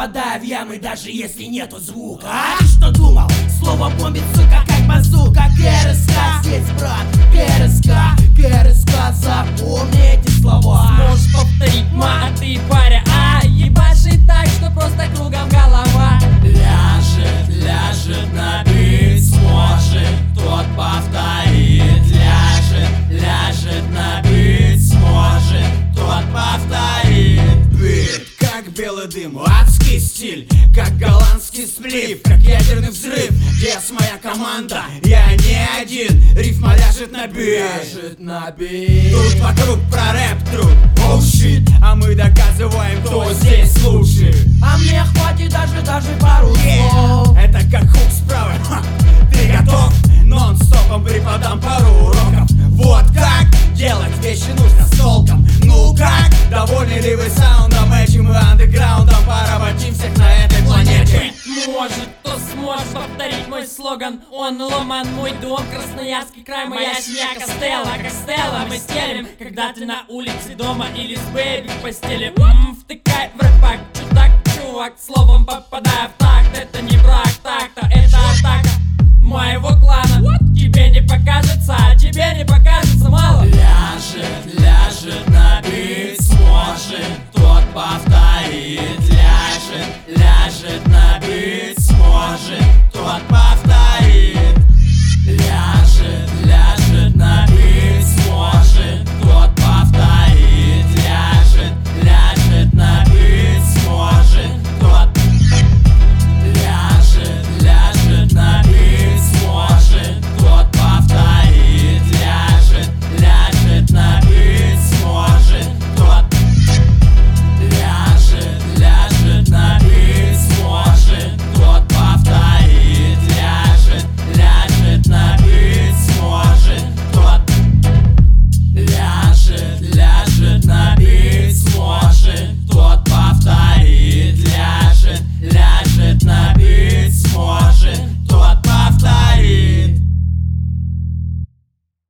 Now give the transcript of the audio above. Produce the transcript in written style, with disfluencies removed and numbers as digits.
попадаю в ямы, даже если нету звука. А ты что думал? Слово бомбит, сука, как базука. КРСК, здесь брат, КРСК, запомни эти слова. Можешь повторить, а ты паря, ебашит так, что просто кругом голова. Ляжет на бит, сможет, тот повторит. Ляжет на бит, сможет, тот повторит. Бит, как белый дым, адский стиль, как голландский сплив, как ядерный взрыв. Yes, моя команда, я не один. Рифма ляжет на бит. Тут вокруг про рэп труд, oh shit. А мы доказываем, кто здесь лучше. А мне хватит даже пару слов. Это как хук справа, ты готов? Нон-стопом преподам пару уроков. Вот как делать вещи нужно с толком. Ну как, довольны ли вы саундом этим и андеграундом? Поработим всех на этой планете. Может, кто сможет повторить мой слоган. Он ломан, мой дом, Красноярский край, моя семья Костелло, мы стелим. Когда ты на улице, дома или с бэйби в постели. Втыкай в рэпак, чудак, чувак, словом попадая в такт. Это не брак, так-то, это атака моего клана. Тебе не покажется, тебе не покажется мало. Ляжет на бит, сможет, тот повторит. Ляжет на